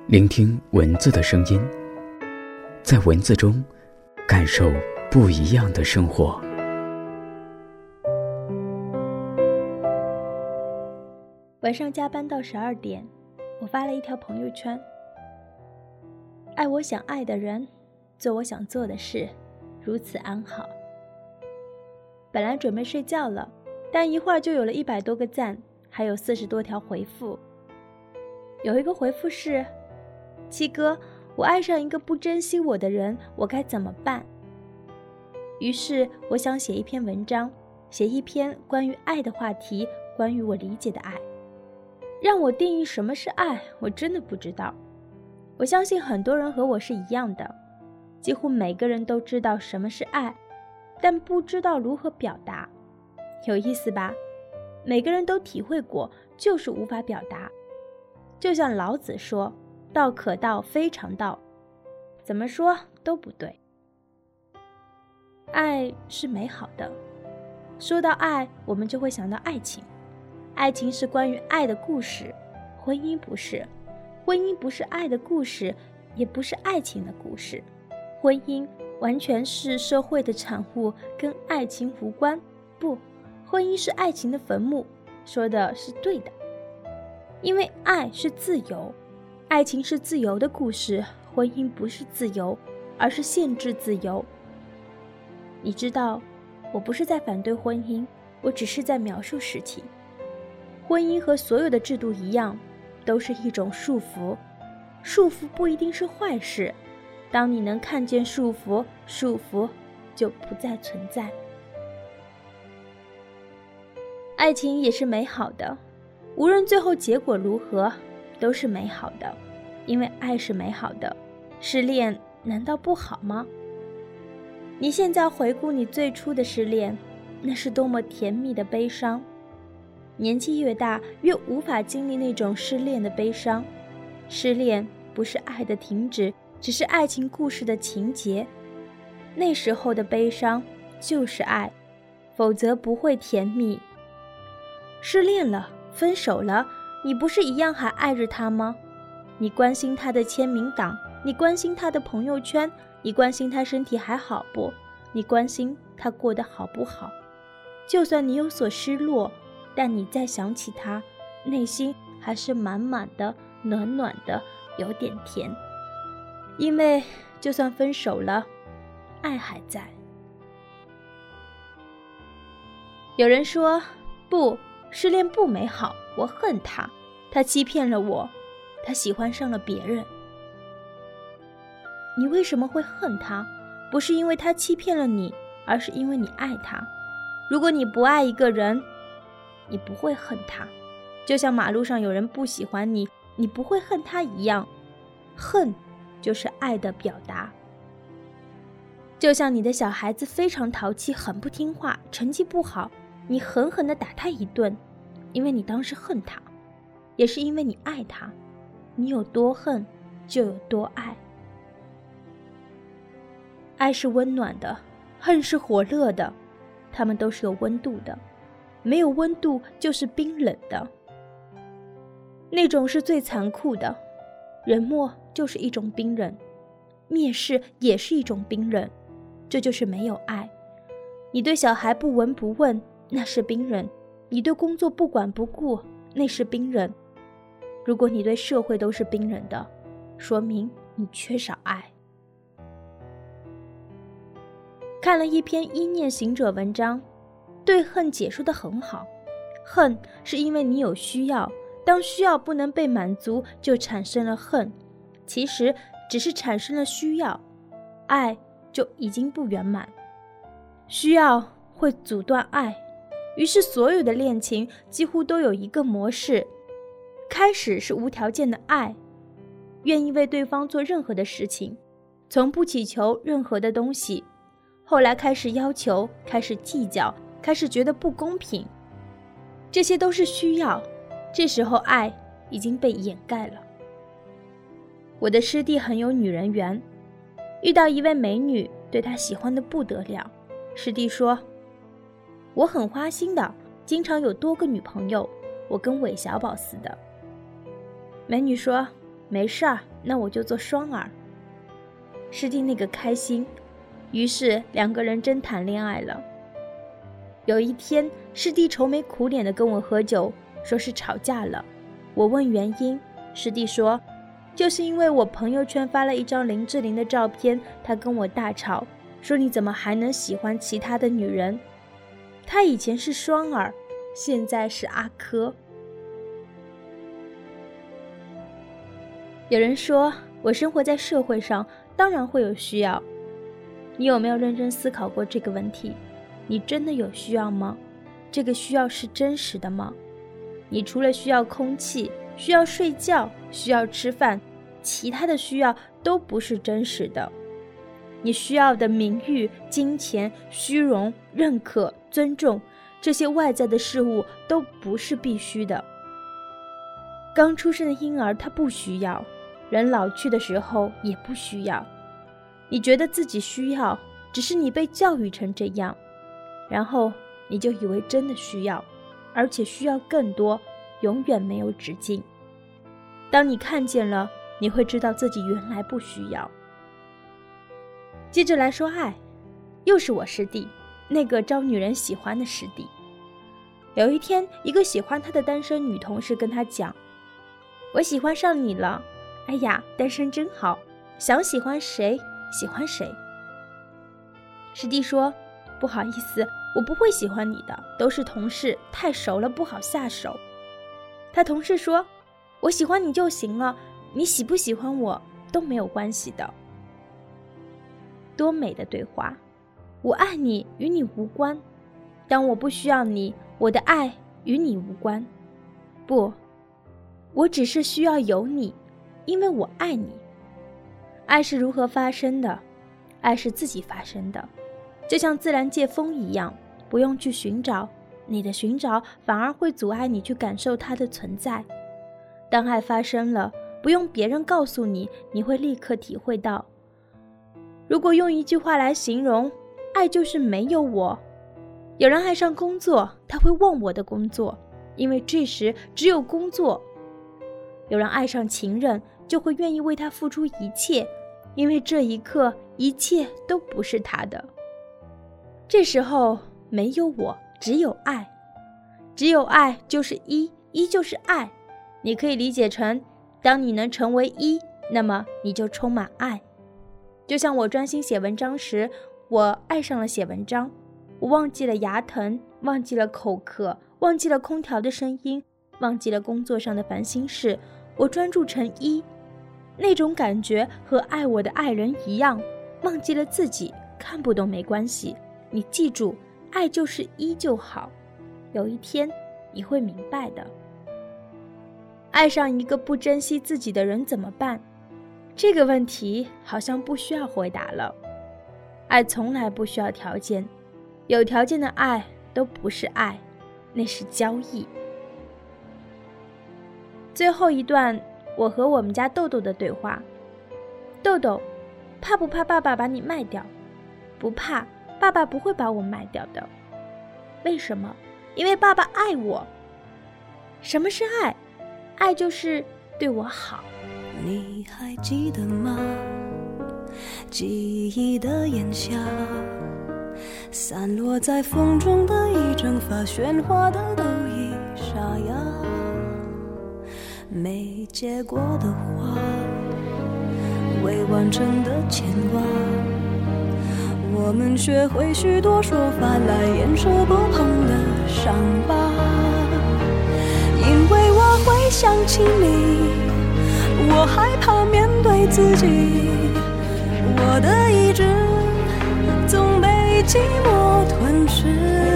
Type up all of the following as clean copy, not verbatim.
聆听文字的声音，在文字中感受不一样的生活。 晚上加班到12点，我发了一条朋友圈：爱我想爱的人，做我想做的事，如此安好。本来准备睡觉了，但一会儿就有了100多个赞，还有40多条回复。有一个回复是：七哥，我爱上一个不珍惜我的人，我该怎么办？于是我想写一篇文章，写一篇关于爱的话题，关于我理解的爱。让我定义什么是爱，我真的不知道。我相信很多人和我是一样的，几乎每个人都知道什么是爱，但不知道如何表达。有意思吧？每个人都体会过，就是无法表达。就像老子说，道可道，非常道，怎么说都不对。爱是美好的，说到爱，我们就会想到爱情。爱情是关于爱的故事，婚姻不是。婚姻不是爱的故事，也不是爱情的故事。婚姻完全是社会的产物，跟爱情无关。不，婚姻是爱情的坟墓，说的是对的。因为爱是自由，爱情是自由的故事，婚姻不是自由，而是限制自由。你知道，我不是在反对婚姻，我只是在描述事情。婚姻和所有的制度一样，都是一种束缚。束缚不一定是坏事，当你能看见束缚，束缚就不再存在。爱情也是美好的，无论最后结果如何，都是美好的，因为爱是美好的。失恋难道不好吗？你现在回顾你最初的失恋，那是多么甜蜜的悲伤。年纪越大，越无法经历那种失恋的悲伤。失恋不是爱的停止，只是爱情故事的情节。那时候的悲伤就是爱，否则不会甜蜜。失恋了，分手了，你不是一样还爱着他吗？你关心他的签名档，你关心他的朋友圈，你关心他身体还好不？你关心他过得好不好？就算你有所失落，但你再想起他，内心还是满满的，暖暖的，有点甜。因为就算分手了，爱还在。有人说，不，失恋不美好，我恨他，他欺骗了我，他喜欢上了别人。你为什么会恨他？不是因为他欺骗了你，而是因为你爱他。如果你不爱一个人，你不会恨他，就像马路上有人不喜欢你，你不会恨他一样。恨就是爱的表达。就像你的小孩子非常淘气，很不听话，成绩不好，你狠狠地打他一顿，因为你当时恨他，也是因为你爱他。你有多恨，就有多爱。爱是温暖的，恨是火热的，它们都是有温度的。没有温度就是冰冷的，那种是最残酷的。冷漠就是一种冰冷，蔑视也是一种冰冷，这就是没有爱。你对小孩不闻不问，那是冰冷；你对工作不管不顾，那是冰冷。如果你对社会都是冰冷的，说明你缺少爱。看了一篇一念行者文章，对恨解说得很好。恨是因为你有需要，当需要不能被满足，就产生了恨。其实只是产生了需要，爱就已经不圆满。需要会阻断爱，于是所有的恋情几乎都有一个模式：开始是无条件的爱，愿意为对方做任何的事情，从不祈求任何的东西。后来开始要求，开始计较，开始觉得不公平，这些都是需要。这时候爱已经被掩盖了。我的师弟很有女人缘，遇到一位美女，对他喜欢的不得了。师弟说，我很花心的，经常有多个女朋友，我跟韦小宝似的。美女说， 没事儿，那我就做双儿。师弟那个开心，于是2个人真谈恋爱了。有一天，师弟愁眉苦脸地跟我喝酒，说是吵架了。我问原因，师弟说，就是因为我朋友圈发了一张林志玲的照片，他跟我大吵，说你怎么还能喜欢其他的女人？他以前是双儿，现在是阿珂。有人说，我生活在社会上，当然会有需要。你有没有认真思考过这个问题？你真的有需要吗？这个需要是真实的吗？你除了需要空气，需要睡觉，需要吃饭，其他的需要都不是真实的。你需要的名誉、金钱、虚荣、认可、尊重，这些外在的事物都不是必须的。刚出生的婴儿他不需要，人老去的时候也不需要。你觉得自己需要，只是你被教育成这样，然后你就以为真的需要，而且需要更多，永远没有止境。当你看见了，你会知道自己原来不需要。接着来说爱，又是我师弟，那个招女人喜欢的师弟。有一天，一个喜欢他的单身女同事跟他讲，我喜欢上你了，哎呀，单身真好，想喜欢谁喜欢谁。师弟说，不好意思，我不会喜欢你的，都是同事，太熟了不好下手。他同事说，我喜欢你就行了，你喜不喜欢我都没有关系的。多美的对话，我爱你与你无关，当我不需要你，我的爱与你无关。不，我只是需要有你，因为我爱你。爱是如何发生的？爱是自己发生的，就像自然界风一样，不用去寻找，你的寻找反而会阻碍你去感受它的存在。当爱发生了，不用别人告诉你，你会立刻体会到。如果用一句话来形容，爱就是没有我。有人爱上工作，他会忘我的工作，因为这时只有工作。有人爱上情人，就会愿意为他付出一切，因为这一刻一切都不是他的。这时候没有我，只有爱。只有爱就是一，一就是爱。你可以理解成，当你能成为一，那么你就充满爱。就像我专心写文章时，我爱上了写文章，我忘记了牙疼，忘记了口渴，忘记了空调的声音，忘记了工作上的烦心事，我专注成一。那种感觉和爱我的爱人一样，忘记了自己，看不懂没关系，你记住，爱就是一就好。有一天你会明白的。爱上一个不珍惜自己的人怎么办？这个问题好像不需要回答了。爱从来不需要条件，有条件的爱都不是爱，那是交易。最后一段，我和我们家豆豆的对话。豆豆，怕不怕爸爸把你卖掉？不怕，爸爸不会把我卖掉的。为什么？因为爸爸爱我。什么是爱？爱就是对我好。 你还记得吗？记忆的炎夏，散落在风中的一整发喧哗的都已沙哑，没结果的花，未完成的牵挂，我们学会许多说法来掩饰不碰的伤疤。因为我会想起你，我害怕面对自己，我的意志总被寂寞吞噬。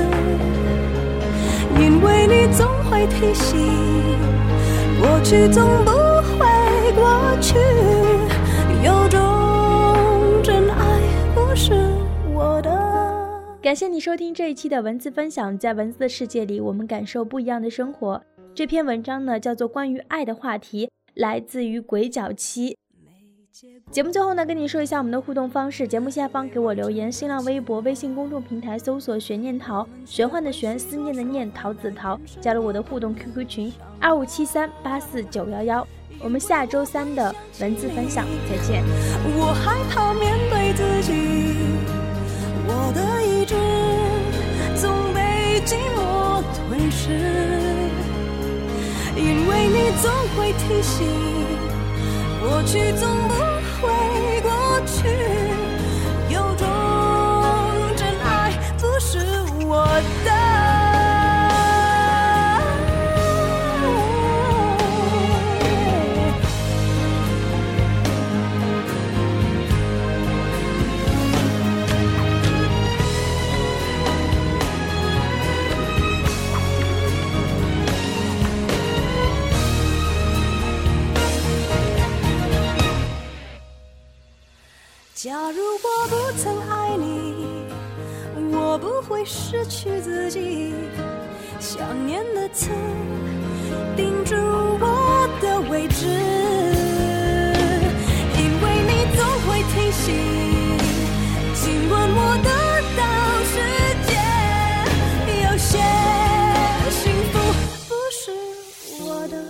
因为你总会提醒，过去总不会过去，有种真爱不是我的。 感谢你收听这一期的文字分享，在文字的世界里，我们感受不一样的生活。这篇文章呢，叫做关于爱的话题，来自于鬼脚七。 节目最后呢，跟你说一下我们的互动方式。节目下方给我留言，新浪微博、微信公众平台搜索玄念桃，玄幻的玄，思念的念，桃子桃，加入我的互动 QQ 群2573849111。我们下周3的文字分享再见。 我害怕面对自己，我的意志总被寂寞吞噬，因为你总会提醒，过去总不会过去，有种真爱不是我的。假如我不曾爱你，我不会失去自己，想念的刺钉住我的位置，因为你总会提醒，尽管我得到世界，有些幸福不是我的。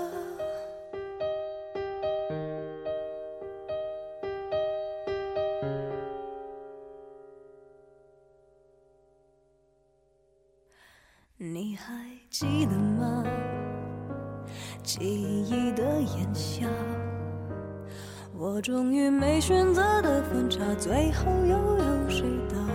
你还记得吗？记忆的炎夏，我终于没选择的分岔，最后又有谁到？